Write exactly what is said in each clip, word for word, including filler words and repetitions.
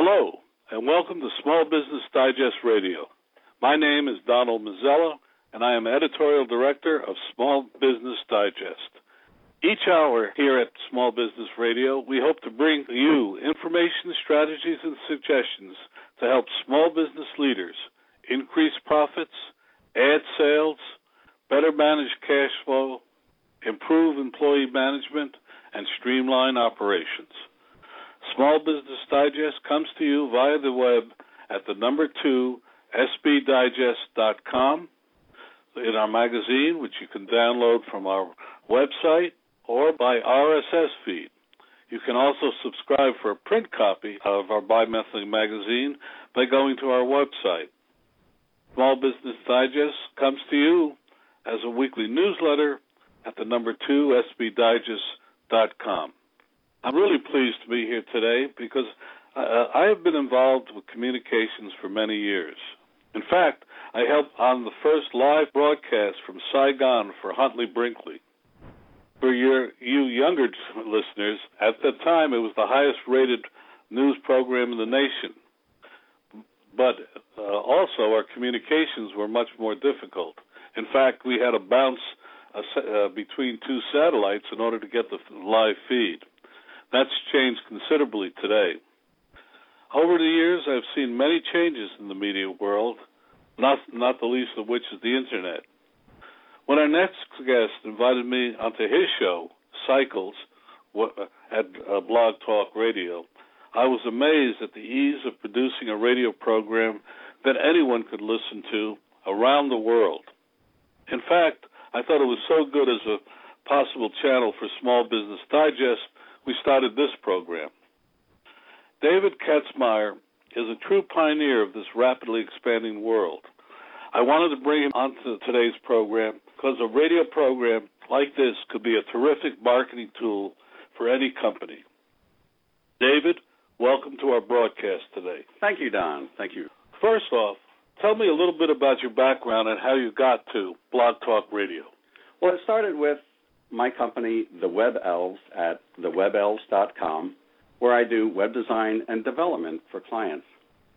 Hello, and welcome to Small Business Digest Radio. My name is Donald Mazzella, and I am Editorial Director of Small Business Digest. Each hour here at Small Business Radio, we hope to bring you information, strategies, and suggestions to help small business leaders increase profits, add sales, better manage cash flow, improve employee management, and streamline operations. Small Business Digest comes to you via the web at the number two, s b digest dot com, in our magazine, which you can download from our website, or by R S S feed. You can also subscribe for a print copy of our bi-monthly magazine by going to our website. Small Business Digest comes to you as a weekly newsletter at the number two, s b digest dot com. I'm really pleased to be here today because uh, I have been involved with communications for many years. In fact, I helped on the first live broadcast from Saigon for Huntley Brinkley. For your, you younger listeners, at that time it was the highest-rated news program in the nation. But uh, also our communications were much more difficult. In fact, we had to bounce uh, uh, between two satellites in order to get the live feed. That's changed considerably today. Over the years, I've seen many changes in the media world, not, not the least of which is the Internet. When our next guest invited me onto his show, Cycles, at uh, Blog Talk Radio, I was amazed at the ease of producing a radio program that anyone could listen to around the world. In fact, I thought it was so good as a possible channel for Small Business Digest, we started this program. David Katzmaier is a true pioneer of this rapidly expanding world. I wanted to bring him onto today's program because a radio program like this could be a terrific marketing tool for any company. David, welcome to our broadcast today. Thank you, Don. Thank you. First off, tell me a little bit about your background and how you got to Blog Talk Radio. Well, it started with my company, The Web Elves, at the web elves dot com, where I do web design and development for clients.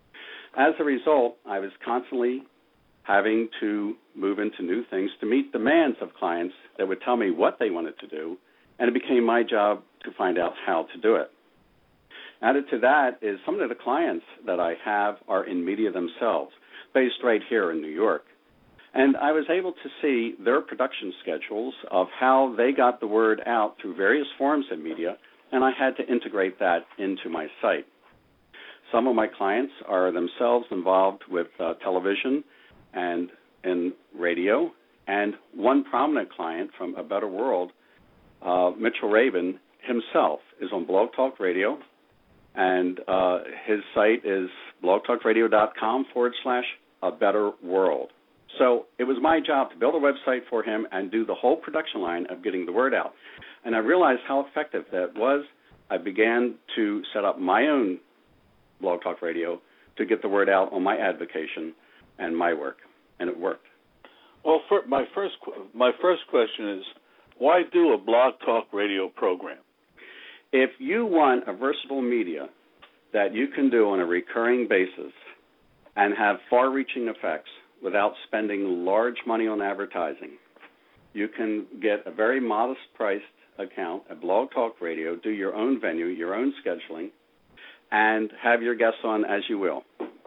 As a result, I was constantly having to move into new things to meet demands of clients that would tell me what they wanted to do, and it became my job to find out how to do it. Added to that is some of the clients that I have are in media themselves, based right here in New York. And I was able to see their production schedules of how they got the word out through various forms of media, and I had to integrate that into my site. Some of my clients are themselves involved with uh, television and in radio, and one prominent client from A Better World, uh, Mitchell Rabin himself, is on Blog Talk Radio, and uh, his site is blogtalkradio.com forward slash A Better World. So it was my job to build a website for him and do the whole production line of getting the word out. And I realized how effective that was. I began to set up my own Blog Talk Radio to get the word out on my advocation and my work, and it worked. Well, for my first my first question is, why do a Blog Talk Radio program? If you want a versatile media that you can do on a recurring basis and have far-reaching effects, without spending large money on advertising, you can get a very modest-priced account at Blog Talk Radio, do your own venue, your own scheduling, and have your guests on as you will.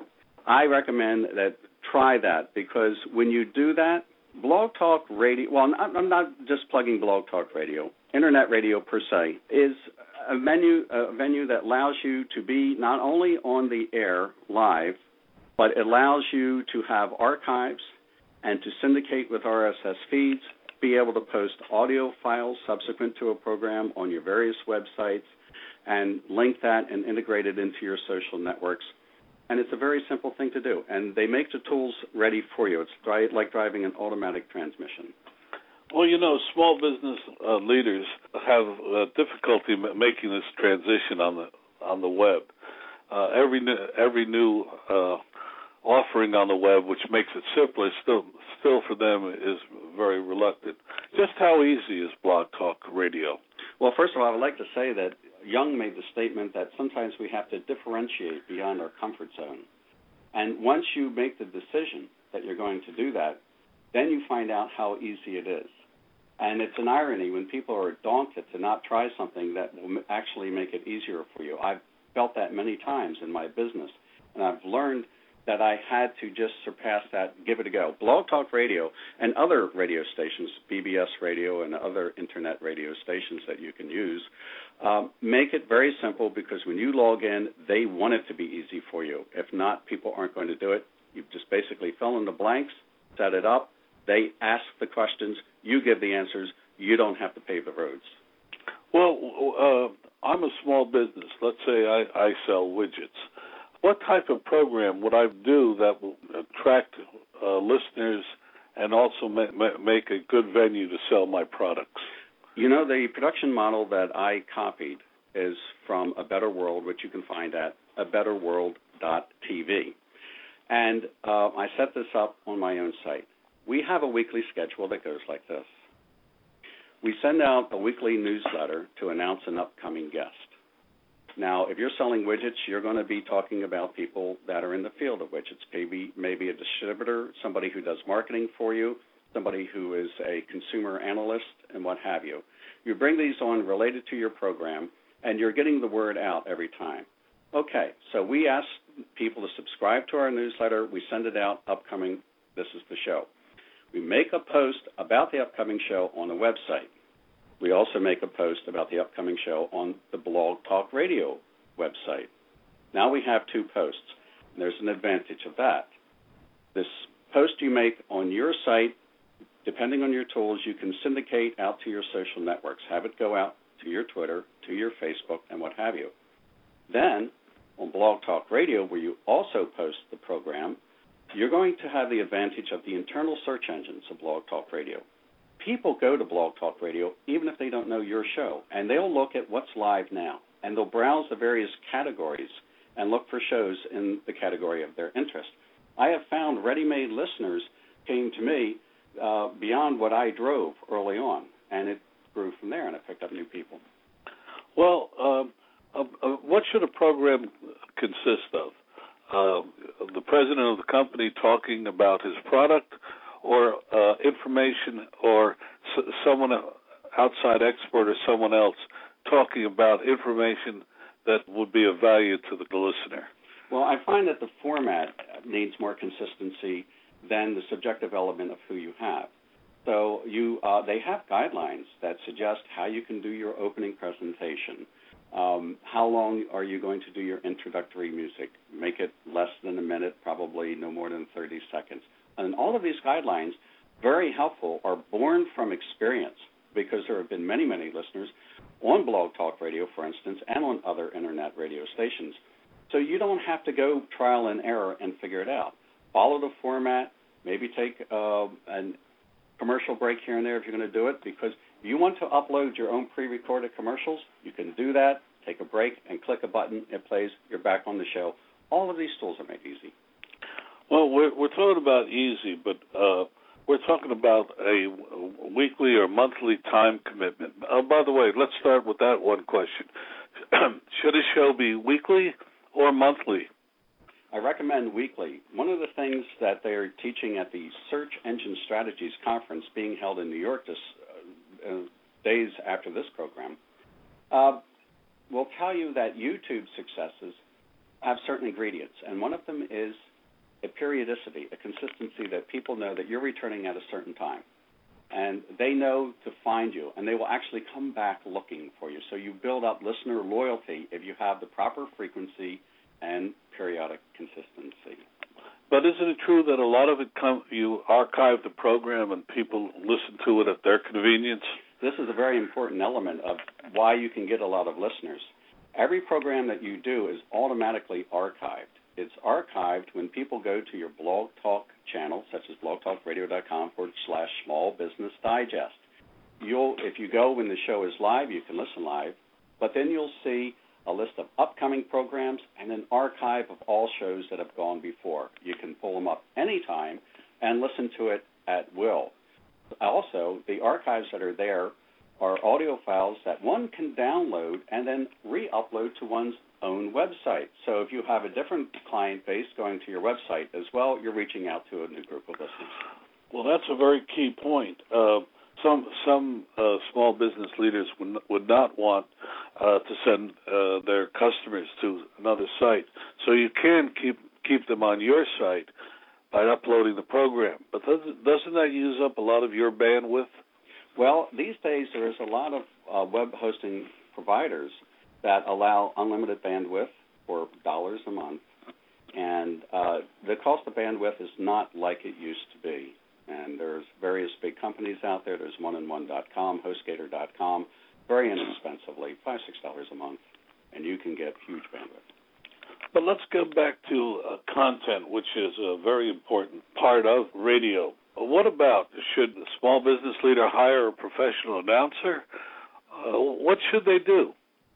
I recommend that try that because when you do that, Blog Talk Radio, well, I'm not just plugging Blog Talk Radio, Internet radio per se, is a venue, a venue that allows you to be not only on the air live, but it allows you to have archives and to syndicate with R S S feeds, be able to post audio files subsequent to a program on your various websites, and link that and integrate it into your social networks. And it's a very simple thing to do. And they make the tools ready for you. It's dry, like driving an automatic transmission. Well, you know, small business uh, leaders have uh, difficulty m- making this transition on the on the web. Uh, every every new uh, offering on the web, which makes it simpler, still still for them is very reluctant. Just how easy is Blog Talk Radio? Well, first of all, I would like to say that Jung made the statement that sometimes we have to differentiate beyond our comfort zone. And once you make the decision that you're going to do that, then you find out how easy it is. And it's an irony when people are daunted to not try something that will actually make it easier for you. I've felt that many times in my business, and I've learned that I had to just surpass that, give it a go. Blog Talk Radio and other radio stations, B B S Radio and other internet radio stations that you can use, um, make it very simple because when you log in, they want it to be easy for you. If not, people aren't going to do it. You just basically fill in the blanks, set it up, they ask the questions, you give the answers, you don't have to pave the roads. Well, uh, I'm a small business. Let's say I, I sell widgets. What type of program would I do that will attract uh, listeners and also ma- ma- make a good venue to sell my products? You know, the production model that I copied is from A Better World, which you can find at a better world dot t v. And uh, I set this up on my own site. We have a weekly schedule that goes like this. We send out a weekly newsletter to announce an upcoming guest. Now, if you're selling widgets, you're going to be talking about people that are in the field of widgets, maybe maybe a distributor, somebody who does marketing for you, somebody who is a consumer analyst, and what have you. You bring these on related to your program, and you're getting the word out every time. Okay, so we ask people to subscribe to our newsletter. We send it out upcoming, this is the show. We make a post about the upcoming show on the website. We also make a post about the upcoming show on the Blog Talk Radio website. Now we have two posts. And there's an advantage of that. This post you make on your site, depending on your tools, you can syndicate out to your social networks. Have it go out to your Twitter, to your Facebook, and what have you. Then, on Blog Talk Radio, where you also post the program, you're going to have the advantage of the internal search engines of Blog Talk Radio. People go to Blog Talk Radio even if they don't know your show, and they'll look at what's live now, and they'll browse the various categories and look for shows in the category of their interest. I have found ready-made listeners came to me uh, beyond what I drove early on, and it grew from there, and I picked up new people. Well, um, uh, uh, what should a program consist of? Uh, the president of the company talking about his product, or uh, information, or s- someone outside expert or someone else talking about information that would be of value to the listener? Well, I find that the format needs more consistency than the subjective element of who you have. So you, uh, they have guidelines that suggest how you can do your opening presentation. Um, how long are you going to do your introductory music? Make it less than a minute, probably no more than thirty seconds. And all of these guidelines, very helpful, are born from experience because there have been many, many listeners on Blog Talk Radio, for instance, and on other internet radio stations. So you don't have to go trial and error and figure it out. Follow the format, maybe take uh, a commercial break here and there if you're going to do it, because if you want to upload your own pre-recorded commercials, you can do that, take a break, and click a button, it plays, you're back on the show. All of these tools are made easy. Well, we're, we're talking about easy, but uh, we're talking about a weekly or monthly time commitment. Uh, by the way, let's start with that one question. Should a show be weekly or monthly? I recommend weekly. One of the things that they're teaching at the Search Engine Strategies Conference being held in New York this uh, days after this program uh, will tell you that YouTube successes have certain ingredients, and one of them is a periodicity, a consistency that people know that you're returning at a certain time. And they know to find you, and they will actually come back looking for you. So you build up listener loyalty if you have the proper frequency and periodic consistency. But isn't it true that a lot of it, come, you archive the program and people listen to it at their convenience? This is a very important element of why you can get a lot of listeners. Every program that you do is automatically archived. It's archived when people go to your Blog Talk channel, such as blogtalkradio.com forward slash small business digest. You'll, if you go when the show is live, you can listen live, but then you'll see a list of upcoming programs and an archive of all shows that have gone before. You can pull them up anytime and listen to it at will. Also, the archives that are there are audio files that one can download and then re-upload to one's own website. So if you have a different client base going to your website as well, you're reaching out to a new group of listeners. Well, that's a very key point. Uh, some some uh, small business leaders would, would not want uh, to send uh, their customers to another site. So you can keep keep them on your site by uploading the program. But doesn't, doesn't that use up a lot of your bandwidth? Well, these days there is a lot of uh, web hosting providers that allow unlimited bandwidth for dollars a month, and uh, the cost of bandwidth is not like it used to be. And there's various big companies out there. There's one and one dot com, HostGator dot com, very inexpensively, five, six dollars a month, and you can get huge bandwidth. But let's go back to uh, content, which is a very important part of radio. What about, should a small business leader hire a professional announcer? Uh, what should they do?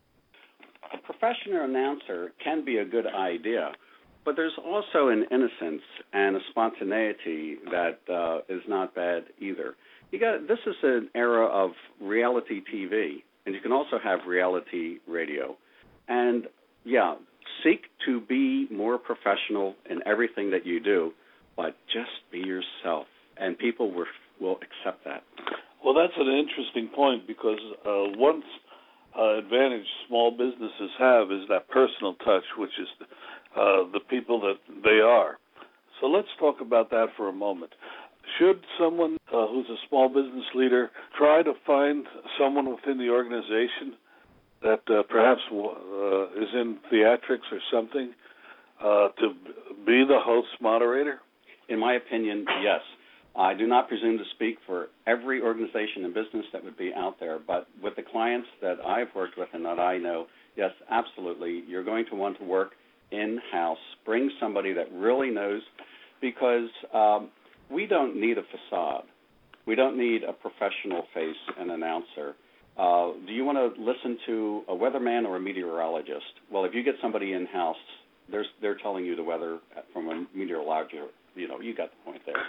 A professional announcer can be a good idea, but there's also an innocence and a spontaneity that uh, is not bad either. You got this is an era of reality T V, and you can also have reality radio. And yeah, seek to be more professional in everything that you do, but just be yourself, and people will will accept that. Well, that's an interesting point, because uh, one uh, advantage small businesses have is that personal touch, which is uh, the people that they are. So let's talk about that for a moment. Should someone uh, who's a small business leader try to find someone within the organization that uh, perhaps uh, is in theatrics or something uh, to be the host moderator? In my opinion, yes. I do not presume to speak for every organization and business that would be out there, but with the clients that I've worked with and that I know, yes, absolutely, you're going to want to work in-house. Bring somebody that really knows, because um, we don't need a facade. We don't need a professional face and announcer. Uh, do you want to listen to a weatherman or a meteorologist? Well, if you get somebody in-house, they're, they're telling you the weather from a meteorologist. You know, you got the point there.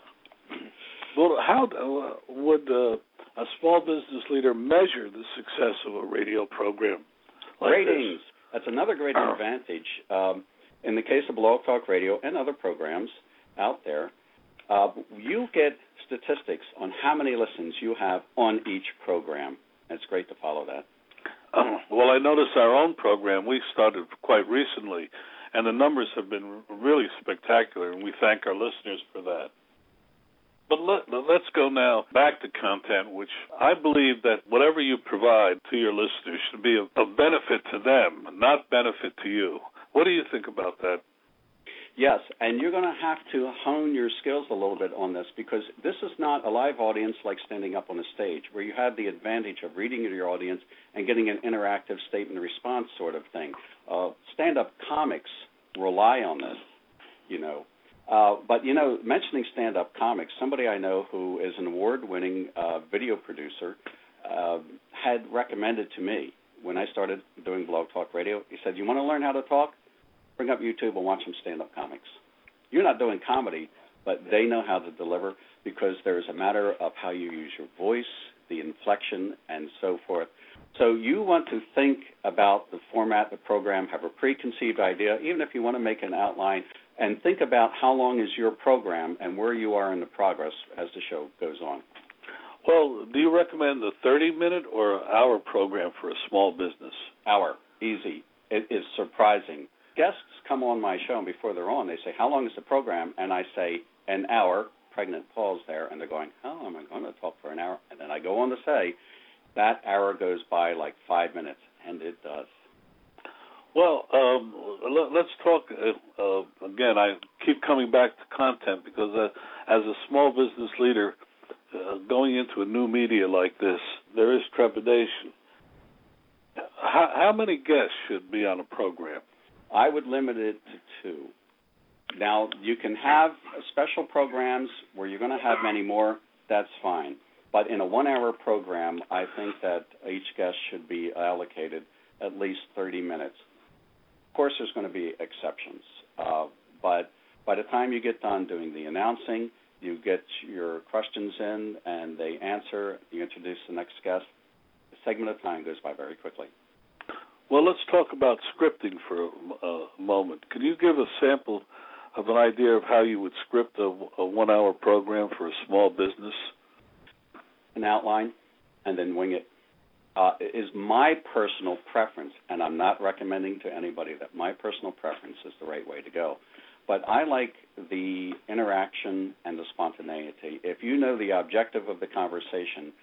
Well, how uh, would uh, a small business leader measure the success of a radio program like Ratings. this? That's another great advantage. Um, in the case of Blog Talk Radio and other programs out there, uh, you get statistics on how many listens you have on each program. It's great to follow that. Uh, well, I noticed our own program, we started quite recently, and the numbers have been really spectacular, and we thank our listeners for that. But let, let's go now back to content, which I believe that whatever you provide to your listeners should be of, of benefit to them, not benefit to you. What do you think about that? Yes, and you're going to have to hone your skills a little bit on this, because this is not a live audience like standing up on a stage, where you have the advantage of reading to your audience and getting an interactive statement response sort of thing. Uh, stand-up comics rely on this, you know. Uh, but, you know, mentioning stand-up comics, somebody I know who is an award-winning uh, video producer uh, had recommended to me when I started doing Blog Talk Radio, he said, you want to learn how to talk? Bring up YouTube and watch some stand-up comics. You're not doing comedy, but they know how to deliver, because there is a matter of how you use your voice, the inflection, and so forth. So you want to think about the format of the program, have a preconceived idea, even if you want to make an outline, and think about how long is your program and where you are in the progress as the show goes on. Well, do you recommend the thirty-minute or hour program for a small business? Hour, easy. It is surprising. Guests come on my show, and before they're on, they say, how long is the program? And I say, an hour, pregnant pause there, and they're going, how am I going to talk for an hour? And then I go on to say, that hour goes by like five minutes, and it does. Well, um, let's talk, uh, uh, again, I keep coming back to content, because uh, as a small business leader, uh, going into a new media like this, there is trepidation. How, how many guests should be on a program? I would limit it to two. Now, you can have special programs where you're going to have many more. That's fine. But in a one-hour program, I think that each guest should be allocated at least thirty minutes. Of course, there's going to be exceptions. Uh, but by the time you get done doing the announcing, You get your questions in, and they answer. You introduce the next guest. The segment of time goes by very quickly. Well, let's talk about scripting for a, a moment. Can you give a sample of an idea of how you would script a, a one-hour program for a small business? An outline, and then wing it. Uh, is my personal preference, and I'm not recommending to anybody that my personal preference is the right way to go. But I like the interaction and the spontaneity. If you know the objective of the conversation,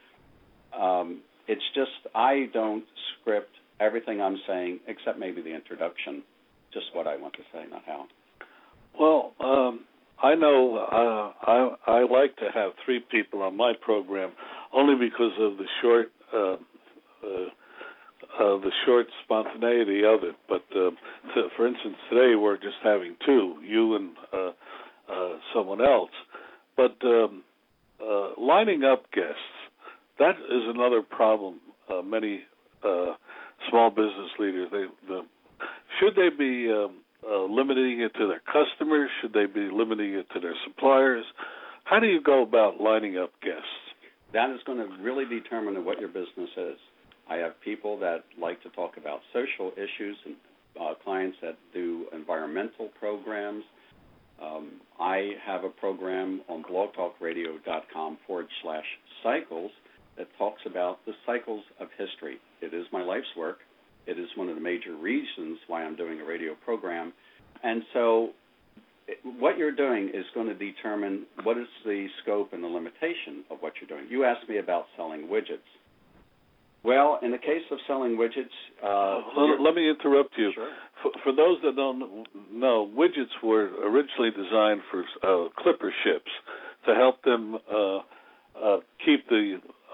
um, it's just I don't script everything I'm saying except maybe the introduction, just what I want to say, not how. Well, um, I know uh, I, I like to have three people on my program only because of the short uh, uh, uh, the short spontaneity of it. But uh, to, for instance, today we're just having two, you and uh, uh, someone else. But um, uh, lining up guests, that is another problem. Uh, many uh, small business leaders, they the, should they be um, uh, limiting it to their customers? Should they be limiting it to their suppliers? How do you go about lining up guests? That is going to really determine what your business is. I have people that like to talk about social issues and uh, clients that do environmental programs. Um, I have a program on blogtalkradio.com forward slash cycles that talks about the cycles of history. It is my life's work. It is one of the major reasons why I'm doing a radio program. And so it, what you're doing is going to determine what is the scope and the limitation of what you're doing. You asked me about selling widgets. Well, in the case of selling widgets... Uh, well, let me interrupt you. Sure. For, for those that don't know, widgets were originally designed for uh, clipper ships to help them uh, uh, keep the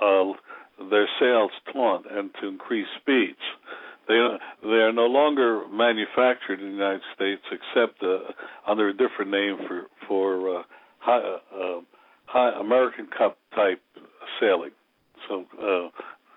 uh, their sails taut and to increase speeds. They are, they are no longer manufactured in the United States except uh, under a different name for, for uh, high, uh, high American Cup type sailing. So... Uh,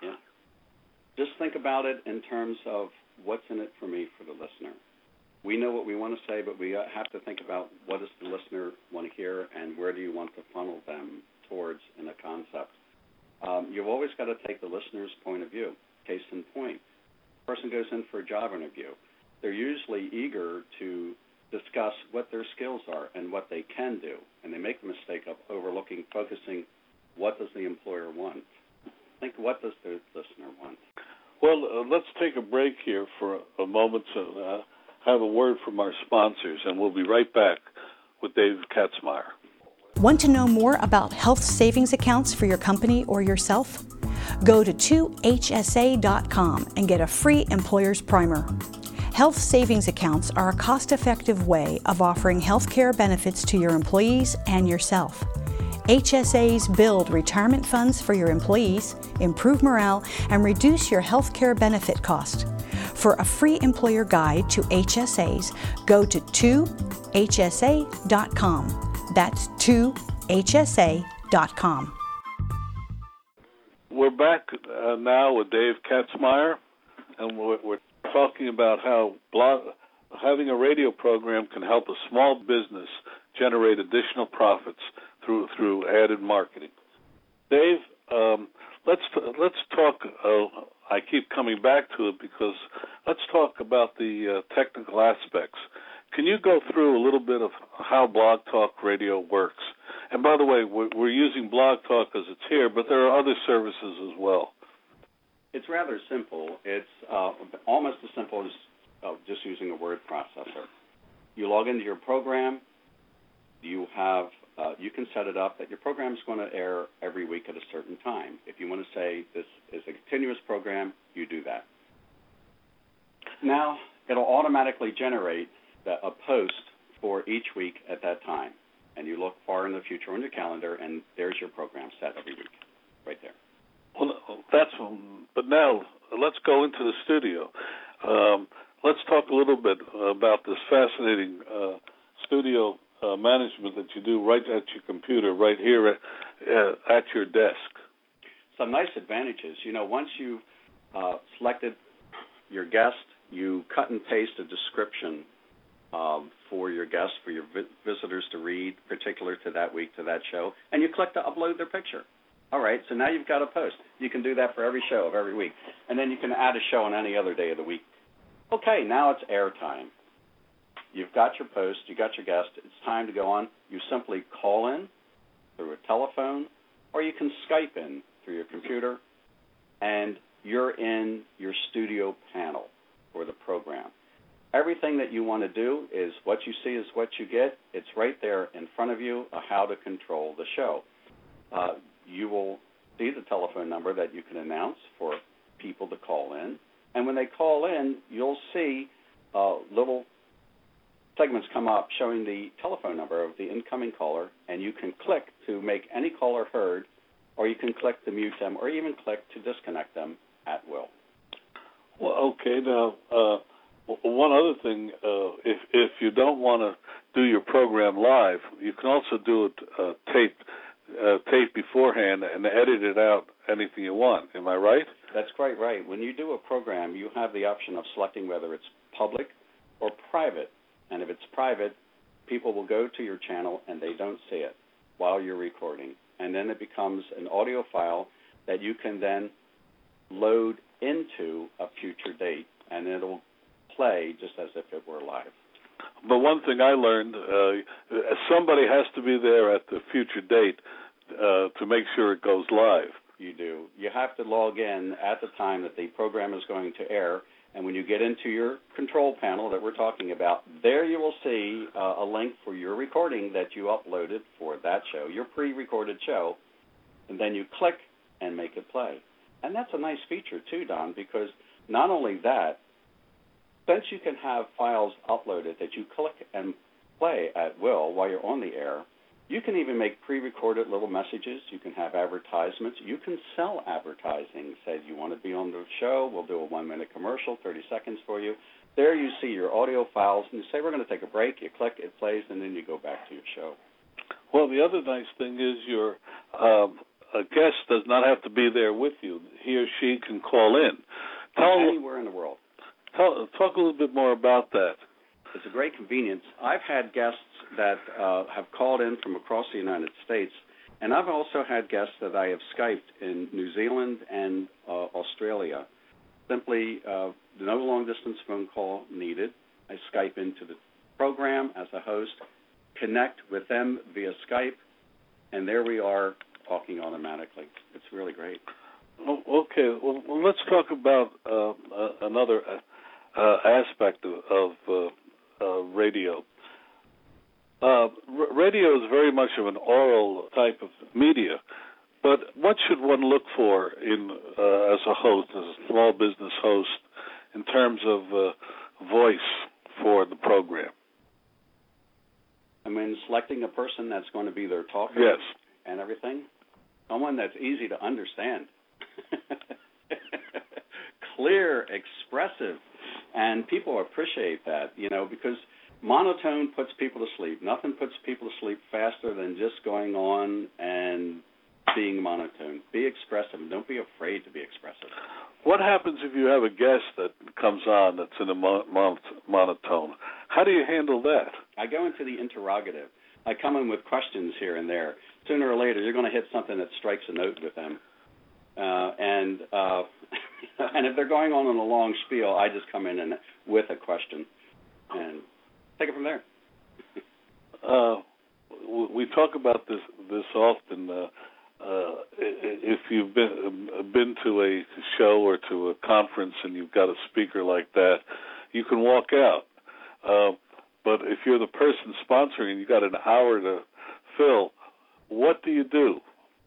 Just think about it in terms of what's in it for me, for the listener. We know what we want to say, but we have to think about what does the listener want to hear and where do you want to funnel them towards in a concept. Um, you've always got to take the listener's point of view. Case in point, a person goes in for a job interview. They're usually eager to discuss what their skills are and what they can do, and they make the mistake of overlooking, focusing, what does the employer want? Think, what does the listener want? Well, uh, let's take a break here for a moment to uh, have a word from our sponsors, and we'll be right back with Dave Katzmeyer. Want to know more about health savings accounts for your company or yourself? Go to two H S A dot com and get a free employer's primer. Health savings accounts are a cost-effective way of offering health care benefits to your employees and yourself. H S As build retirement funds for your employees, improve morale, and reduce your health care benefit cost. For a free employer guide to H S As, go to two H S A dot com. That's two H S A dot com. We're back uh, now with Dave Katzmeyer, and we're, we're talking about how blog, having a radio program can help a small business generate additional profits through through added marketing. Dave, um, let's let's talk. Uh, I keep coming back to it because let's talk about the uh, technical aspects. Can you go through a little bit of how Blog Talk Radio works? And by the way, we're, we're using Blog Talk as it's here, but there are other services as well. It's rather simple. It's uh, almost as simple as uh, just using a word processor. You log into your program. You have uh, you can set it up that your program is going to air every week at a certain time. If you want to say this is a continuous program, you do that. Now it'll automatically generate the, a post for each week at that time, and you look far in the future on your calendar, and there's your program set every week, right there. Well, that's. But now let's go into the studio. Um, let's talk a little bit about this fascinating uh, studio uh, management that you do right at your computer, right here at, uh, at your desk. Some nice advantages. You know, once you've uh, selected your guest, you cut and paste a description uh, for for your guests, for your vi- visitors to read, particular to that week, to that show, and you click to upload their picture. All right, so now you've got a post. You can do that for every show of every week, and then you can add a show on any other day of the week. Okay, now it's airtime. You've got your post, you got your guest. It's time to go on. You simply call in through a telephone, or you can Skype in through your computer, and you're in your studio panel for the program. Everything that you want to do is what you see is what you get. It's right there in front of you, uh, how to control the show. Uh, you will see the telephone number that you can announce for people to call in. And when they call in, you'll see uh, little segments come up showing the telephone number of the incoming caller, and you can click to make any caller heard, or you can click to mute them, or even click to disconnect them at will. Well, okay, now, uh, one other thing, uh, if if you don't want to do your program live, you can also do it uh, tape, uh, tape beforehand and edit it out anything you want. Am I right? That's quite right. When you do a program, you have the option of selecting whether it's public or private. And if it's private, people will go to your channel and they don't see it while you're recording. And then it becomes an audio file that you can then load into a future date, and it'll play just as if it were live. But one thing I learned, uh, somebody has to be there at the future date uh, to make sure it goes live. You do. You have to log in at the time that the program is going to air, and when you get into your control panel that we're talking about, there you will see uh, a link for your recording that you uploaded for that show, your pre-recorded show, and then you click and make it play. And that's a nice feature, too, Don, because not only that, since you can have files uploaded that you click and play at will while you're on the air, you can even make pre-recorded little messages. You can have advertisements. You can sell advertising. Say you want to be on the show, we'll do a one-minute commercial, thirty seconds for you. There you see your audio files, and you say, we're going to take a break. You click, it plays, and then you go back to your show. Well, the other nice thing is your um, a guest does not have to be there with you. He or she can call in. Tell anywhere in the world. Tell, talk a little bit more about that. It's a great convenience. I've had guests that uh, have called in from across the United States, and I've also had guests that I have Skyped in New Zealand and uh, Australia. Simply, uh, no long-distance phone call needed. I Skype into the program as a host, connect with them via Skype, and there we are talking automatically. It's really great. Oh, okay, well, well, let's talk about uh, uh, another uh, aspect of, of uh, uh, radio. Uh, r- radio is very much of an oral type of media, but what should one look for in uh, as a host, as a small business host, in terms of uh, voice for the program? I mean, selecting a person that's going to be their talker yes. and everything, someone that's easy to understand. Clear, expressive, and people appreciate that, you know, because monotone puts people to sleep. Nothing puts people to sleep faster than just going on and being monotone. Be expressive, and don't be afraid to be expressive. What happens if you have a guest that comes on that's in a mon- mon- monotone? How do you handle that? I go into the interrogative. I come in with questions here and there. Sooner or later, you're going to hit something that strikes a note with them. Uh, and uh, and if they're going on in a long spiel, I just come in and with a question and take it from there. uh, we talk about this this often. Uh, uh, if you've been been to a show or to a conference and you've got a speaker like that, you can walk out. Uh, but if you're the person sponsoring and you've got an hour to fill, what do you do?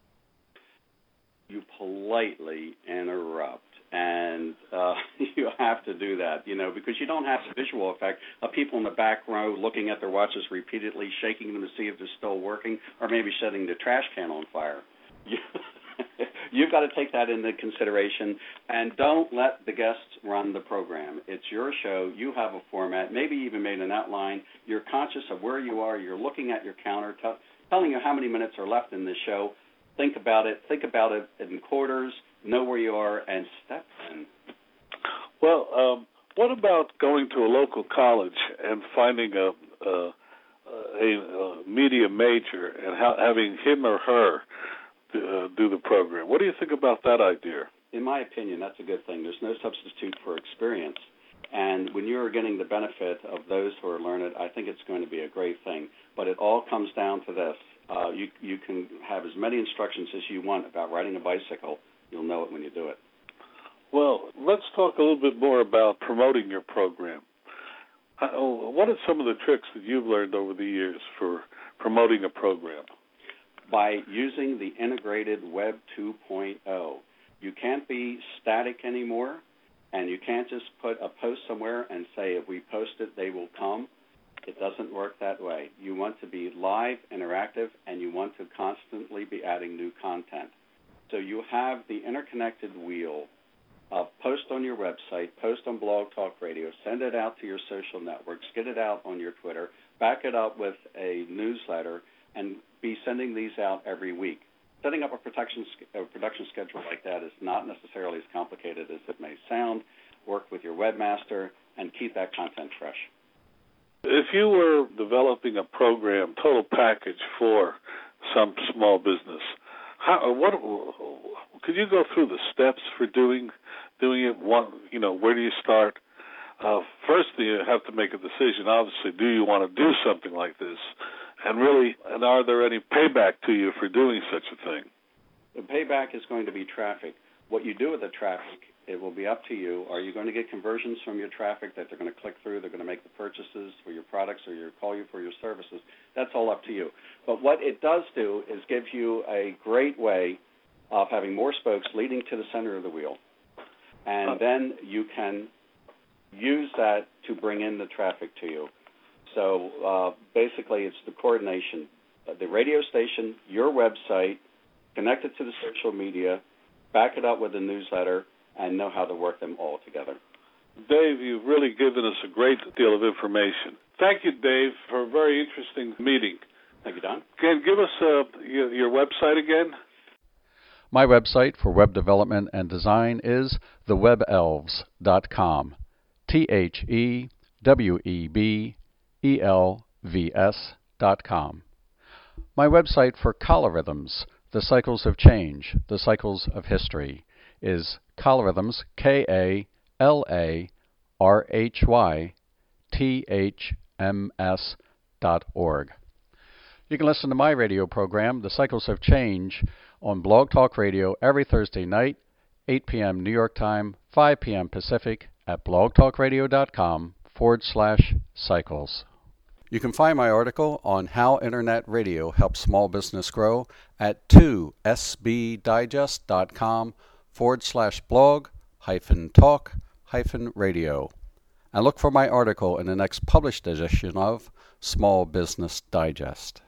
You politely interrupt, and uh, you have to do that, you know, because you don't have the visual effect of people in the back row looking at their watches repeatedly, shaking them to see if they're still working, or maybe setting the trash can on fire. You, you've got to take that into consideration, and don't let the guests run the program. It's your show. You have a format, maybe even made an outline. You're conscious of where you are. You're looking at your counter, t- telling you how many minutes are left in the show. Think about it. Think about it in quarters. Know where you are and step in. Well, um, what about going to a local college and finding a, uh, a, a media major and ha- having him or her uh, do the program. What do you think about that idea? In my opinion, that's a good thing. There's no substitute for experience. And when you're getting the benefit of those who are learned, I think it's going to be a great thing. But it all comes down to this. Uh, you, you can have as many instructions as you want about riding a bicycle. You'll know it when you do it. Well, let's talk a little bit more about promoting your program. Uh, what are some of the tricks that you've learned over the years for promoting a program? By using the integrated Web two point oh. You can't be static anymore, and you can't just put a post somewhere and say, if we post it, they will come. It doesn't work that way. You want to be live, interactive, and you want to constantly be adding new content. So you have the interconnected wheel of post on your website, post on Blog Talk Radio, send it out to your social networks, get it out on your Twitter, back it up with a newsletter, and be sending these out every week. Setting up a production, a production schedule like that is not necessarily as complicated as it may sound. Work with your webmaster and keep that content fresh. If you were developing a program, total package for some small business, how, what could you go through the steps for doing doing it? One, you know, where do you start? Uh, first, you have to make a decision. Obviously, do you want to do something like this? And really, and are there any payback to you for doing such a thing? The payback is going to be traffic. What you do with the traffic, it will be up to you. Are you going to get conversions from your traffic that they're going to click through, they're going to make the purchases for your products or your, call you for your services? That's all up to you. But what it does do is give you a great way of having more spokes leading to the center of the wheel. And then you can use that to bring in the traffic to you. So uh, basically it's the coordination. Uh, the radio station, your website, connect it to the social media, back it up with a newsletter, and know how to work them all together. Dave, you've really given us a great deal of information. Thank you, Dave, for a very interesting meeting. Thank you, Don. Can give us uh, your, your website again? My website for web development and design is the web elves dot com. T H E W E B E L V S dot com. My website for Colourhythms, the cycles of change, the cycles of history, is Colourhythms, K A L A R H Y T H M S dot org. You can listen to my radio program, The Cycles of Change, on Blog Talk Radio every Thursday night, eight p.m. New York time, five p.m. Pacific, at blogtalkradio.com forward slash cycles. You can find my article on how Internet radio helps small business grow at two s b digest dot com forward slash blog hyphen talk hyphen radio. And look for my article in the next published edition of Small Business Digest.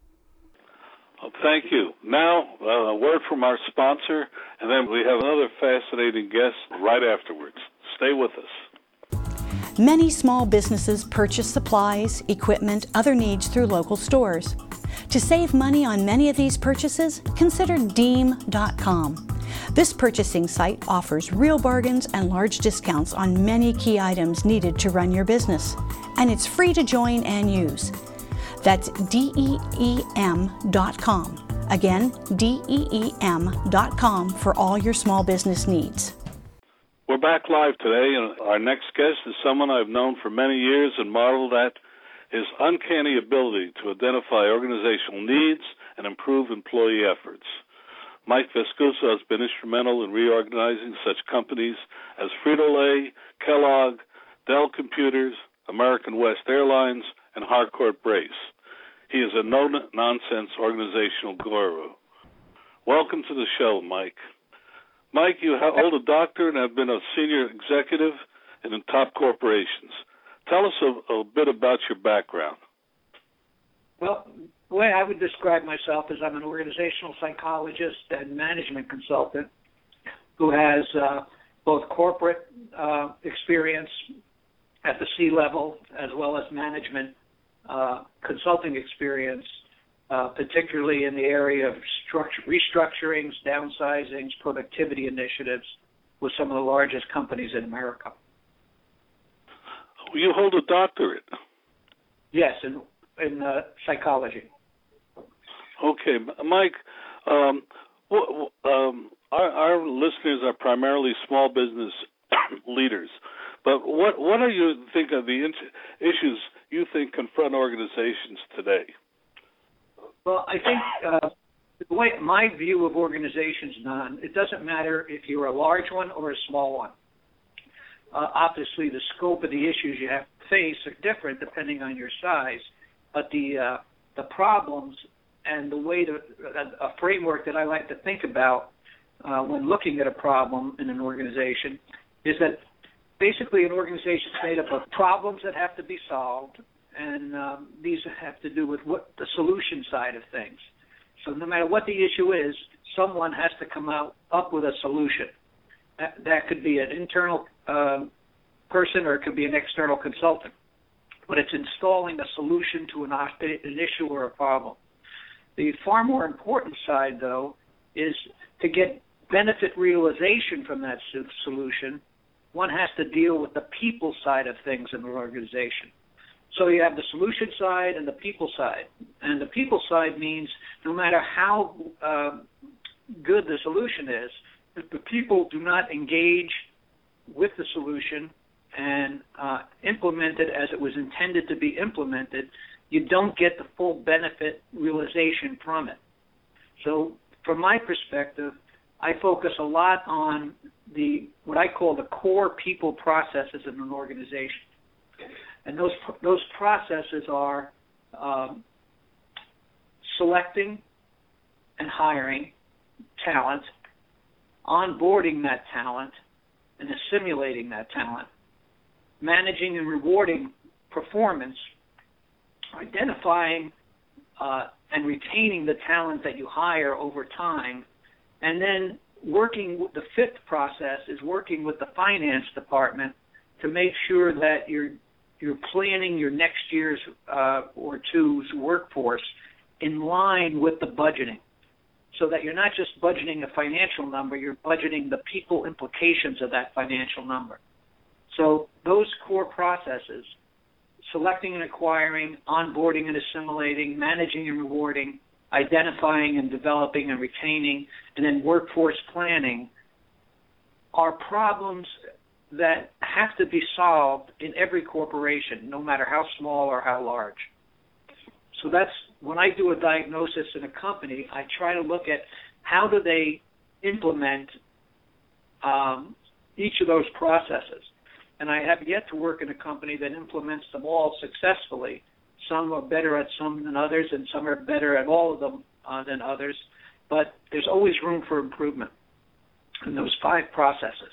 Well, thank you. Now, uh, a word from our sponsor, and then we have another fascinating guest right afterwards. Stay with us. Many small businesses purchase supplies, equipment, other needs through local stores. To save money on many of these purchases, consider Deem dot com. This purchasing site offers real bargains and large discounts on many key items needed to run your business, and it's free to join and use. That's D E E M dot com. Again, D E E M dot com for all your small business needs. We're back live today, and our next guest is someone I've known for many years and marveled at his uncanny ability to identify organizational needs and improve employee efforts. Mike Vescuso has been instrumental in reorganizing such companies as Frito-Lay, Kellogg, Dell Computers, American West Airlines, and Harcourt Brace. He is a no-nonsense organizational guru. Welcome to the show, Mike. Mike, you hold a doctorate and have been a senior executive in top corporations. Tell us a, a bit about your background. Well, the way I would describe myself is I'm an organizational psychologist and management consultant who has uh, both corporate uh, experience at the C-level as well as management uh, consulting experience, uh, particularly in the area of structure, restructurings, downsizings, productivity initiatives with some of the largest companies in America. You hold a doctorate. Yes, in, in uh, psychology. Okay, Mike, um, w- um, our, our listeners are primarily small business leaders, but what what do you think of the in- issues you think confront organizations today? Well, I think uh, the way my view of organizations, Don, it doesn't matter if you're a large one or a small one. Uh, obviously, the scope of the issues you have to face are different depending on your size, but the uh, the problems and the way to a, a framework that I like to think about uh, when looking at a problem in an organization is that basically an organization is made up of problems that have to be solved, and um, these have to do with what the solution side of things. So no matter what the issue is, someone has to come out up with a solution. That, that could be an internal uh, person or it could be an external consultant. But it's installing a solution to an, an issue or a problem. The far more important side, though, is to get benefit realization from that solution. One has to deal with the people side of things in an organization. So you have the solution side and the people side. And the people side means no matter how uh, good the solution is, if the people do not engage with the solution and uh, implement it as it was intended to be implemented, you don't get the full benefit realization from it. So from my perspective, I focus a lot on the what I call the core people processes in an organization. And those those processes are um, selecting and hiring talent, onboarding that talent, and assimilating that talent, managing and rewarding performance, identifying uh, and retaining the talent that you hire over time, and then working with the fifth process is working with the finance department to make sure that you're you're planning your next year's uh, or two's workforce in line with the budgeting, so that you're not just budgeting a financial number, you're budgeting the people implications of that financial number. So those core processes, selecting and acquiring, onboarding and assimilating, managing and rewarding, identifying and developing and retaining, and then workforce planning, are problems that have to be solved in every corporation, no matter how small or how large. So that's when I do a diagnosis in a company, I try to look at how do they implement um, each of those processes. And I have yet to work in a company that implements them all successfully. Some are better at some than others, and some are better at all of them uh, than others. But there's always room for improvement in those five processes.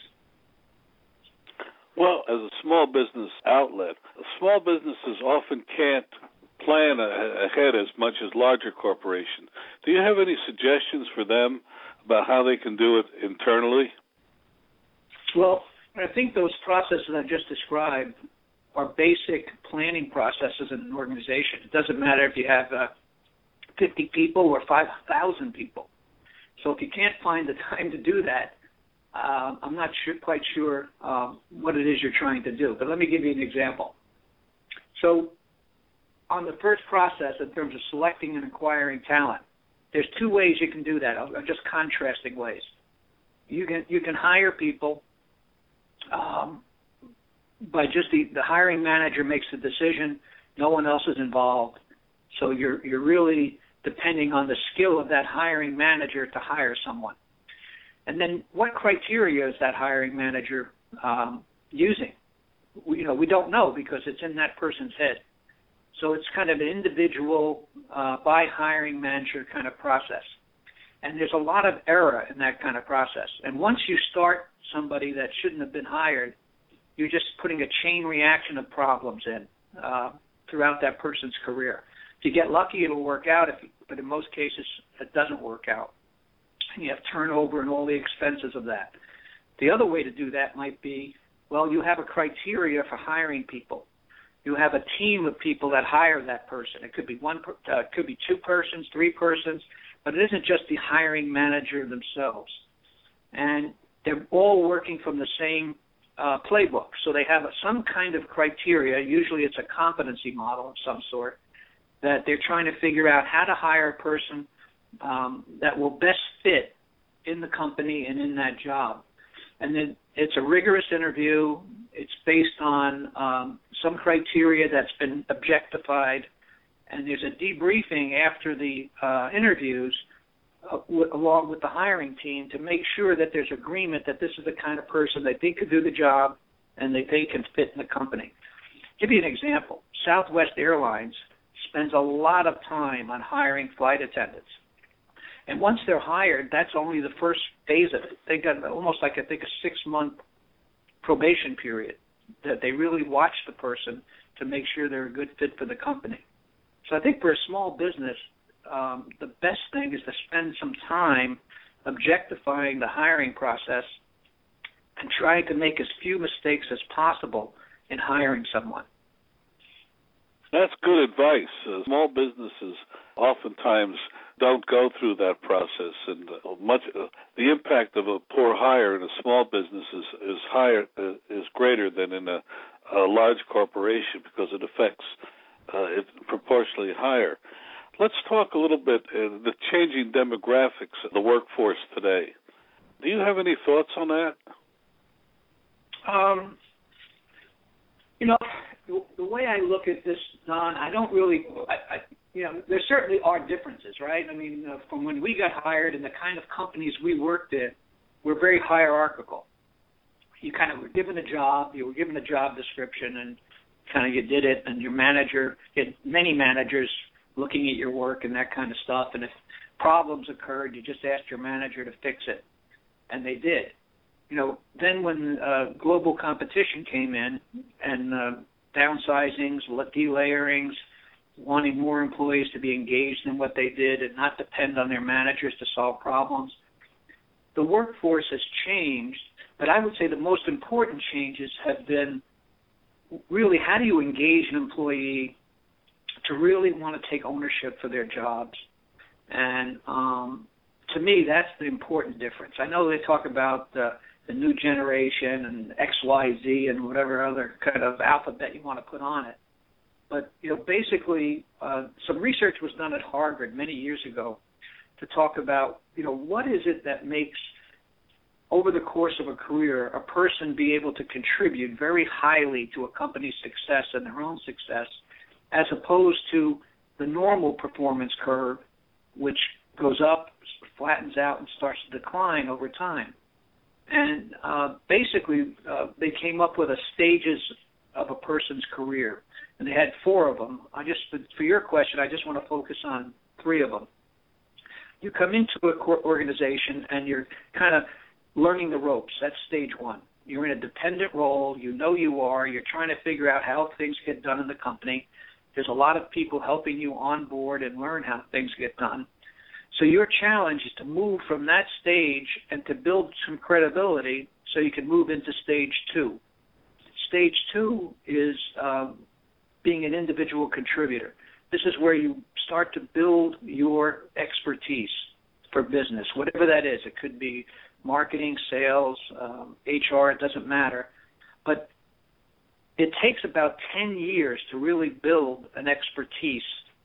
Well, as a small business outlet, small businesses often can't plan ahead as much as larger corporations. Do you have any suggestions for them about how they can do it internally? Well, I think those processes I just described are basic planning processes in an organization. It doesn't matter if you have uh, fifty people or five thousand people. So if you can't find the time to do that, uh, I'm not sure, quite sure um, what it is you're trying to do. But let me give you an example. So on the first process, in terms of selecting and acquiring talent, there's two ways you can do that. I'm just contrasting ways. You can you can hire people um, by just the, the hiring manager makes the decision. No one else is involved. So you're you're really depending on the skill of that hiring manager to hire someone. And then what criteria is that hiring manager um, using? We, you know, we don't know because it's in that person's head. So it's kind of an individual uh, by hiring manager kind of process. And there's a lot of error in that kind of process. And once you start somebody that shouldn't have been hired, you're just putting a chain reaction of problems in uh, throughout that person's career. If you get lucky, it'll work out, if, but in most cases, it doesn't work out. And you have turnover and all the expenses of that. The other way to do that might be, well, you have a criteria for hiring people. You have a team of people that hire that person. It could be one, uh, it could be two persons, three persons, but it isn't just the hiring manager themselves. And they're all working from the same uh, playbook. So they have some kind of criteria. Usually it's a competency model of some sort that they're trying to figure out how to hire a person um, that will best fit in the company and in that job. And then it's a rigorous interview. It's based on um, some criteria that's been objectified. And there's a debriefing after the uh, interviews uh, w- along with the hiring team to make sure that there's agreement that this is the kind of person that they could do the job and that they can fit in the company. Give you an example. Southwest Airlines spends a lot of time on hiring flight attendants. And once they're hired, that's only the first phase of it. They got almost like, I think, a six-month probation period that they really watch the person to make sure they're a good fit for the company. So I think for a small business, um, the best thing is to spend some time objectifying the hiring process and trying to make as few mistakes as possible in hiring someone. That's good advice. Uh, small businesses oftentimes don't go through that process, and uh, much uh, the impact of a poor hire in a small business is, is higher uh, is greater than in a, a large corporation because it affects uh, it proportionally higher. Let's talk a little bit uh, the changing demographics of the workforce today. Do you have any thoughts on that? Um, you know, the, the way I look at this, Don, I don't really, I, I, you know, there certainly are differences, right? I mean, uh, from when we got hired and the kind of companies we worked in, we're very hierarchical. You kind of were given a job, you were given a job description, and kind of you did it, and your manager, you had many managers looking at your work and that kind of stuff, and if problems occurred, you just asked your manager to fix it, and they did. You know, then when uh, global competition came in and uh, downsizings, delayerings, wanting more employees to be engaged in what they did and not depend on their managers to solve problems, the workforce has changed, but I would say the most important changes have been really how do you engage an employee to really want to take ownership for their jobs. And um, to me, that's the important difference. I know they talk about uh, the new generation and X Y Z and whatever other kind of alphabet you want to put on it. But, you know, basically, uh, some research was done at Harvard many years ago to talk about, you know, what is it that makes, over the course of a career, a person be able to contribute very highly to a company's success and their own success, as opposed to the normal performance curve, which goes up, flattens out, and starts to decline over time. And uh, basically, uh, they came up with a stages of a person's career, and they had four of them. I just, for your question, I just want to focus on three of them. You come into an organization, and you're kind of learning the ropes. That's stage one. You're in a dependent role. You know you are. You're trying to figure out how things get done in the company. There's a lot of people helping you on board and learn how things get done. So your challenge is to move from that stage and to build some credibility so you can move into stage two. Stage two is um, being an individual contributor. This is where you start to build your expertise for business, whatever that is. It could be marketing, sales, um, H R, it doesn't matter. But it takes about ten years to really build an expertise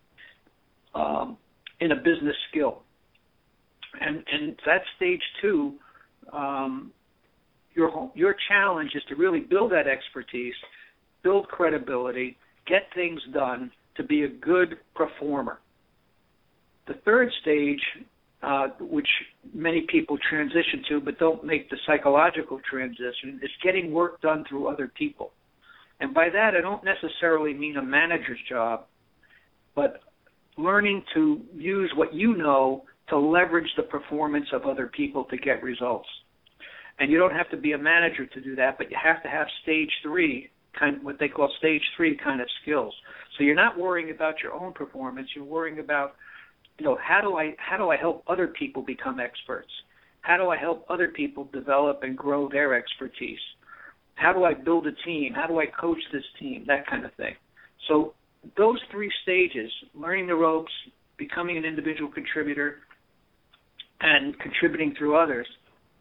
um, in a business skill. And, and that stage two, um, your, your challenge is to really build that expertise, build credibility, get things done to be a good performer. The third stage, uh, which many people transition to but don't make the psychological transition, is getting work done through other people. And by that, I don't necessarily mean a manager's job, but learning to use what you know to leverage the performance of other people to get results. And you don't have to be a manager to do that, but you have to have stage three, kind of what they call stage three kind of skills. So you're not worrying about your own performance. You're worrying about, you know, how do I how do I help other people become experts? How do I help other people develop and grow their expertise? How do I build a team? How do I coach this team? That kind of thing. So those three stages, learning the ropes, becoming an individual contributor, and contributing through others,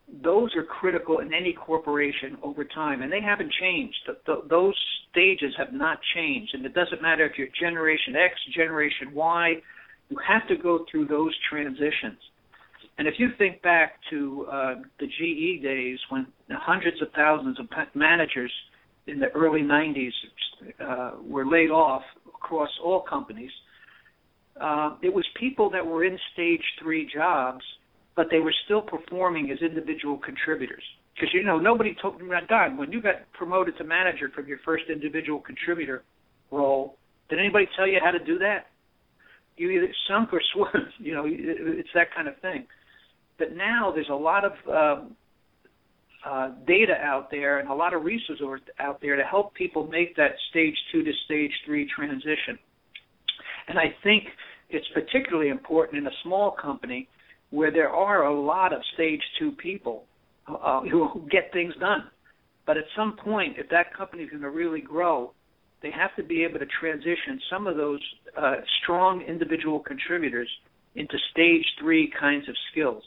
those are critical in any corporation over time, and they haven't changed. The, the, those stages have not changed, and it doesn't matter if you're Generation X, Generation Y, you have to go through those transitions. And if you think back to uh, the G E days when hundreds of thousands of managers in the early nineties uh, were laid off across all companies, uh, it was people that were in stage three jobs, but they were still performing as individual contributors. Because, you know, nobody told me, Don, when you got promoted to manager from your first individual contributor role, did anybody tell you how to do that? You either sunk or swim. You know, it's that kind of thing. But now there's a lot of um, uh, data out there and a lot of resources out there to help people make that stage two to stage three transition. And I think it's particularly important in a small company where there are a lot of stage two people uh, who, who get things done. But at some point, if that company is going to really grow, they have to be able to transition some of those uh, strong individual contributors into stage three kinds of skills.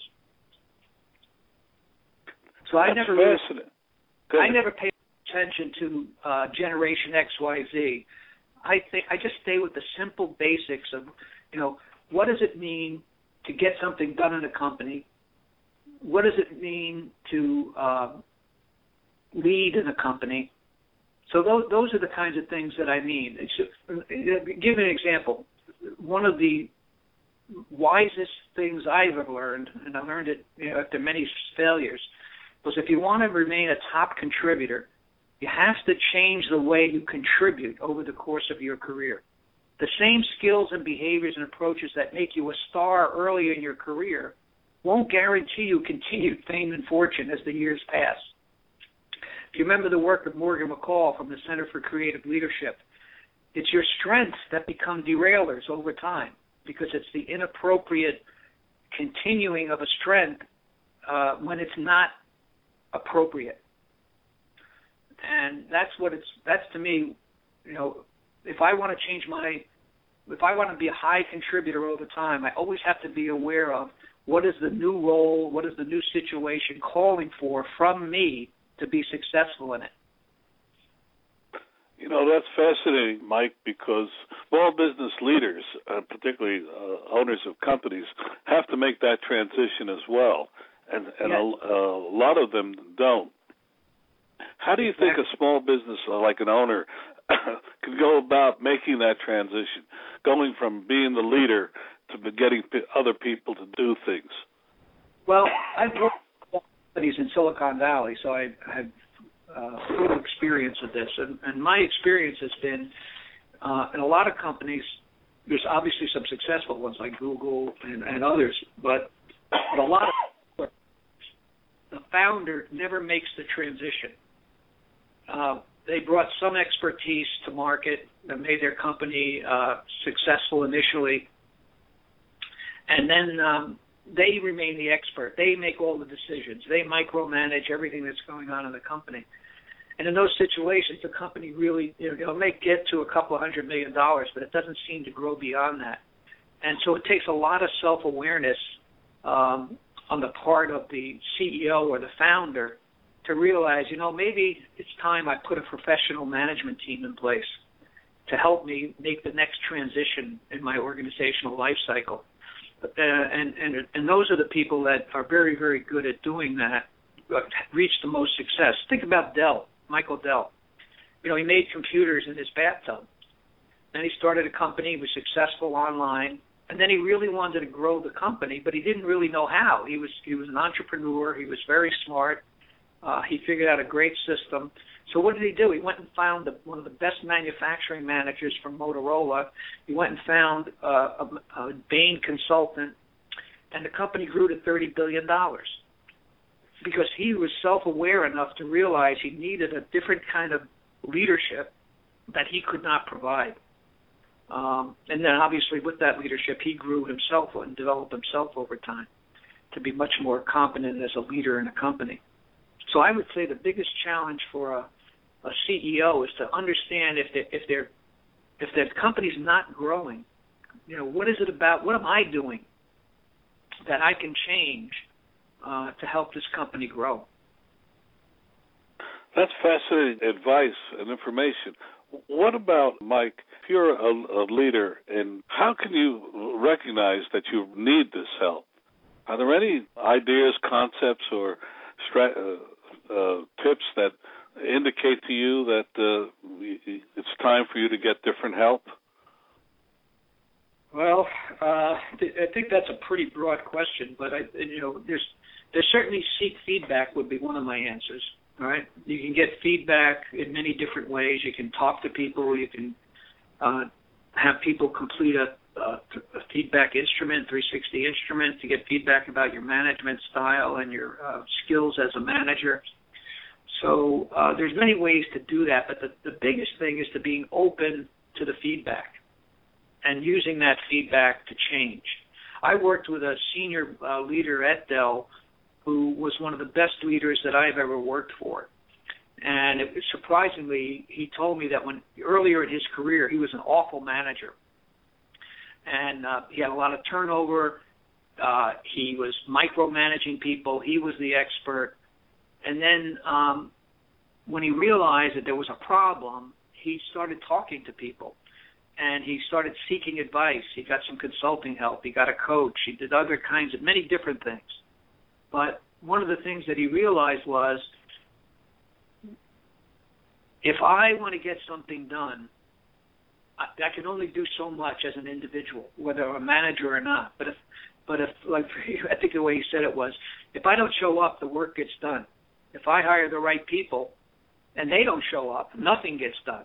So I That's never really, Good. I never paid attention to uh, Generation X, Y, Z. I think I just stay with the simple basics of, you know, what does it mean to get something done in a company? What does it mean to uh, lead in a company? So those those are the kinds of things that I mean. It's, give an example. One of the wisest things I've ever learned, and I learned it, you know, after many failures, was if you want to remain a top contributor, you have to change the way you contribute over the course of your career. The same skills and behaviors and approaches that make you a star early in your career won't guarantee you continued fame and fortune as the years pass. If you remember the work of Morgan McCall from the Center for Creative Leadership, it's your strengths that become derailers over time because it's the inappropriate continuing of a strength uh, when it's not appropriate. And that's what it's, that's to me, you know, if I want to change my, if I want to be a high contributor over time, I always have to be aware of what is the new role, what is the new situation calling for from me to be successful in it. You know, that's fascinating, Mike, because small business leaders, uh, particularly uh, owners of companies, have to make that transition as well, and, and yes. a, a lot of them don't. How do you think a small business, like an owner, can go about making that transition, going from being the leader to getting other people to do things? Well, I've worked with companies in Silicon Valley, so I have uh, full experience with this. And, and my experience has been, uh, in a lot of companies, there's obviously some successful ones like Google and, and others, but, but a lot of the founder never makes the transition. Uh, they brought some expertise to market that made their company uh, successful initially, and then um, they remain the expert. They make all the decisions. They micromanage everything that's going on in the company. And in those situations, the company really, you know, may get to a couple of hundred million dollars, but it doesn't seem to grow beyond that. And so it takes a lot of self-awareness um, on the part of the C E O or the founder to realize, you know, maybe it's time I put a professional management team in place to help me make the next transition in my organizational life cycle. Uh, and, and and those are the people that are very, very good at doing that, reach the most success. Think about Dell, Michael Dell. You know, he made computers in his bathtub. Then he started a company, was successful online, and then he really wanted to grow the company, but he didn't really know how. He was he was an entrepreneur. He was very smart. Uh, he figured out a great system. So what did he do? He went and found the, one of the best manufacturing managers from Motorola. He went and found uh, a, a Bain consultant, and the company grew to thirty billion dollars because he was self-aware enough to realize he needed a different kind of leadership that he could not provide. Um, and then obviously with that leadership, he grew himself and developed himself over time to be much more competent as a leader in a company. So I would say the biggest challenge for a, a C E O is to understand if they, if they're if their company's not growing, you know, what is it about? What am I doing that I can change uh, to help this company grow. That's fascinating advice and information. What about, Mike, if you're a, a leader, and how can you recognize that you need this help? Are there any ideas, concepts, or stra- uh, uh, tips that indicate to you that uh, it's time for you to get different help? Well, uh, I think that's a pretty broad question, but I, you know, there's there's certainly seek feedback would be one of my answers. All right, you can get feedback in many different ways. You can talk to people. You can uh, have people complete a, a, a feedback instrument, three sixty instrument, to get feedback about your management style and your uh, skills as a manager. So uh, there's many ways to do that, but the, the biggest thing is to being open to the feedback and using that feedback to change. I worked with a senior uh, leader at Dell who was one of the best leaders that I've ever worked for. And it, surprisingly, he told me that when earlier in his career, he was an awful manager. And uh, he had a lot of turnover. Uh, he was micromanaging people. He was the expert. And then um, when he realized that there was a problem, he started talking to people. And he started seeking advice. He got some consulting help. He got a coach. He did other kinds of many different things. But one of the things that he realized was, if I want to get something done, I, I can only do so much as an individual, whether I'm a manager or not. But if, but if, like, I think the way he said it was, if I don't show up, the work gets done. If I hire the right people and they don't show up, nothing gets done.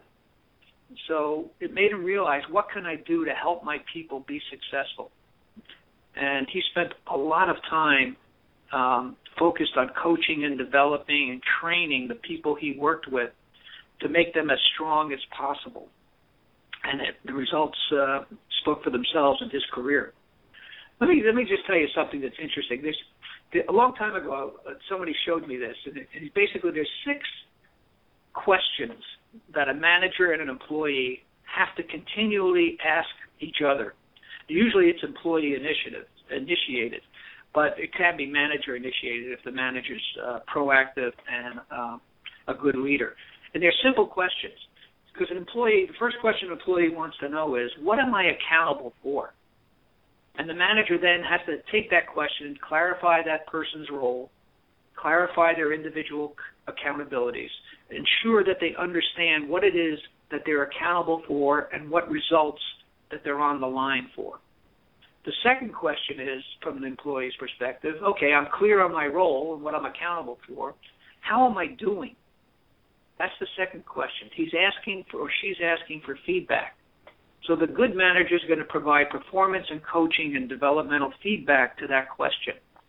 So it made him realize, what can I do to help my people be successful? And he spent a lot of time um, focused on coaching and developing and training the people he worked with to make them as strong as possible. And it, the results uh, spoke for themselves in his career. Let me let me just tell you something that's interesting. There's, a long time ago, uh, somebody showed me this, and, it, and basically there's six questions that a manager and an employee have to continually ask each other. Usually it's employee initiative, initiated, but it can be manager initiated if the manager's uh, proactive and uh, a good leader. And they're simple questions, because an employee, the first question an employee wants to know is, what am I accountable for? And the manager then has to take that question, clarify that person's role, clarify their individual accountabilities, ensure that they understand what it is that they're accountable for and what results that they're on the line for. The second question is, from an employee's perspective, okay, I'm clear on my role and what I'm accountable for. How am I doing? That's the second question. He's asking for, or she's asking for feedback. So the good manager is going to provide performance and coaching and developmental feedback to that question.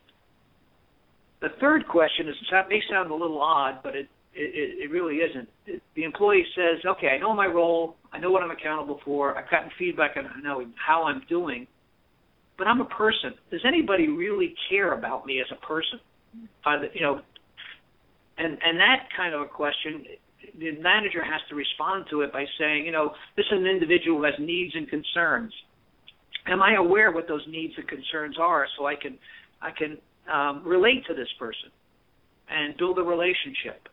The third question is, that may sound a little odd, but it it, it really isn't. It, the employee says, okay, I know my role, I know what I'm accountable for, I've gotten feedback on I know how I'm doing, but I'm a person. Does anybody really care about me as a person? Uh, you know, and and that kind of a question, the manager has to respond to it by saying, you know, this is an individual who has needs and concerns. Am I aware of what those needs and concerns are, so I can I can um, relate to this person and build a relationship?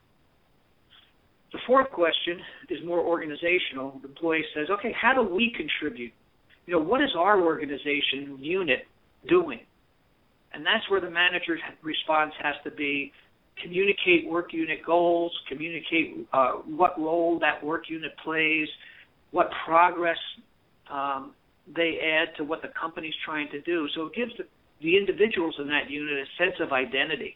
The fourth question is more organizational. The employee says, okay, how do we contribute? You know, what is our organization unit doing? And that's where the manager's response has to be, communicate work unit goals, communicate uh, what role that work unit plays, what progress um, they add to what the company's trying to do. So it gives the, the individuals in that unit a sense of identity.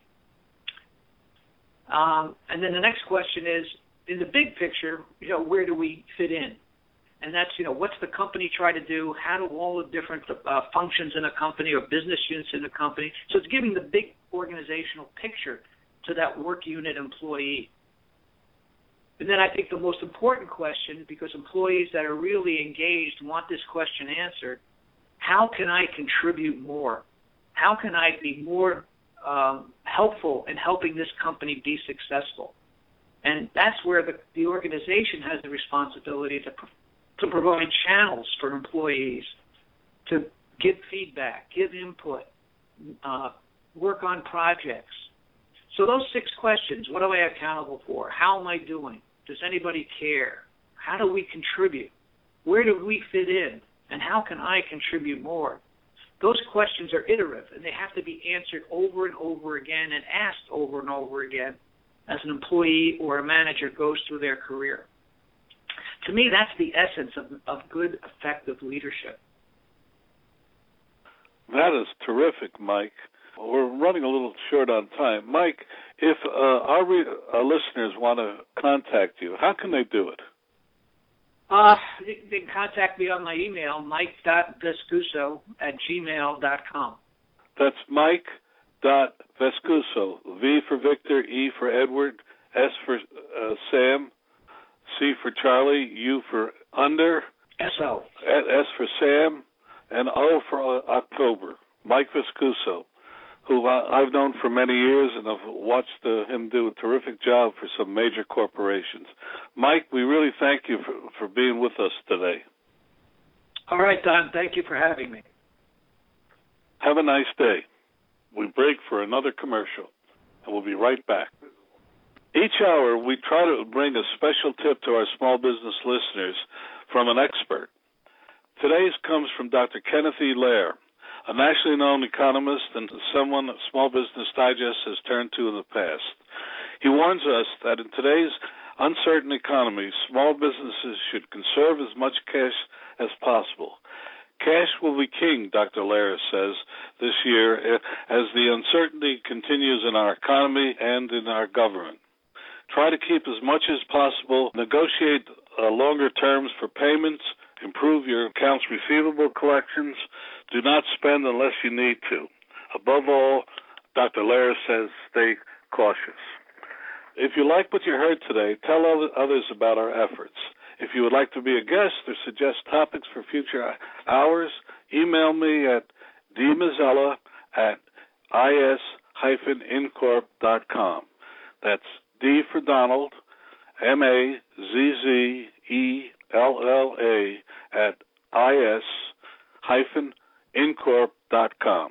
Um, and then the next question is, in the big picture, you know, where do we fit in? And that's, you know, what's the company try to do? How do all the different uh, functions in a company or business units in a company? So it's giving the big organizational picture to that work unit employee. And then I think the most important question, because employees that are really engaged want this question answered, how can I contribute more? How can I be more um, helpful in helping this company be successful? And that's where the, the organization has the responsibility to, to provide channels for employees to give feedback, give input, uh, work on projects. So those six questions, what am I accountable for? How am I doing? Does anybody care? How do we contribute? Where do we fit in? And how can I contribute more? Those questions are iterative, and they have to be answered over and over again and asked over and over again as an employee or a manager goes through their career. To me, that's the essence of, of good, effective leadership. That is terrific, Mike. We're running a little short on time. Mike, if uh, our, re- our listeners want to contact you, how can they do it? Uh, they can contact me on my email, mike dot vescuso at gmail dot com. That's mike dot vescuso, V for Victor, E for Edward, S for uh, Sam, C for Charlie, U for under, S O. S for Sam, and O for October. Mike Vescuso, who I've known for many years, and I've watched uh, him do a terrific job for some major corporations. Mike, we really thank you for, for being with us today. All right, Don. Thank you for having me. Have a nice day. We break for another commercial, and we'll be right back. Each hour, we try to bring a special tip to our small business listeners from an expert. Today's comes from Doctor Kenneth E. Lair, a nationally known economist and someone that Small Business Digest has turned to in the past. He warns us that in today's uncertain economy, small businesses should conserve as much cash as possible. Cash will be king, Doctor Lair says, this year as the uncertainty continues in our economy and in our government. Try to keep as much as possible, negotiate uh, longer terms for payments, improve your accounts receivable collections. Do not spend unless you need to. Above all, Doctor Lair says stay cautious. If you like what you heard today, tell others about our efforts. If you would like to be a guest or suggest topics for future hours, email me at d mazzella at is dash incorp dot com. That's D for Donald, M A Z Z E L L A at is dash incorp dot com.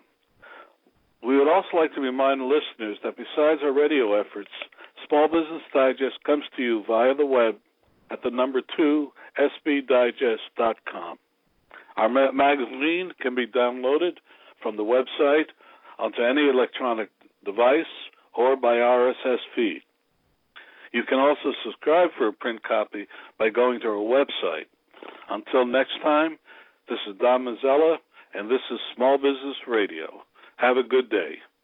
We would also like to remind listeners that besides our radio efforts, Small Business Digest comes to you via the web at the number two, s b digest dot com. Our ma- magazine can be downloaded from the website onto any electronic device or by R S S feed. You can also subscribe for a print copy by going to our website. Until next time, this is Don Mazzella, and this is Small Business Radio. Have a good day.